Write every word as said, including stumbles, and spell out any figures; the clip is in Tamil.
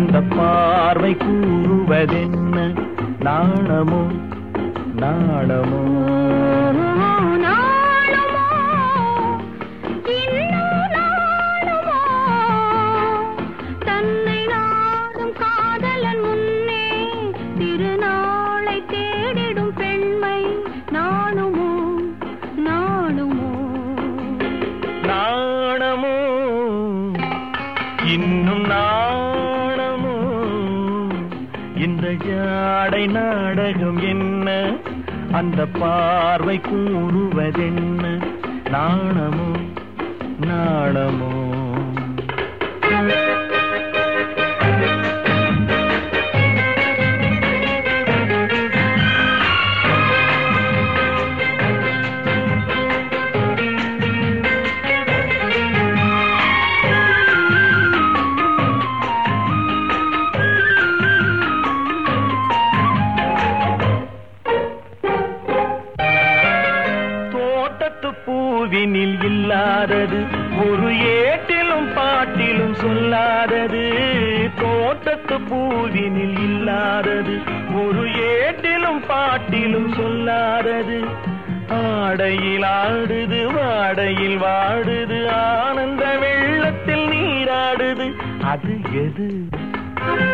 அந்த பார்வை கூறுவதென்ன? நாணமோ நாணமோ தன்னை நாடும் காதலன் முன்னே திருநாளை தேடிடும் பெண்மை நாணுமோ நாணுமோ நாணமோ இன்னும் நாணமோ? இந்த ஜாடை நாடகம் என்ன? அந்த பார்வை கூறுவதென்ன? நாணமோ நாணமோ? பூவினில் இல்லாதது ஒரு ஏட்டிலும் பாட்டிலும் சொல்லாதது. தோட்டத்து பூவினில் இல்லாதது ஒரு ஏட்டிலும் பாட்டிலும் சொல்லாதது. ஆடையில் ஆடுது வாடையில் வாடுது ஆனந்த வெள்ளத்தில் நீராடுது. அது எது?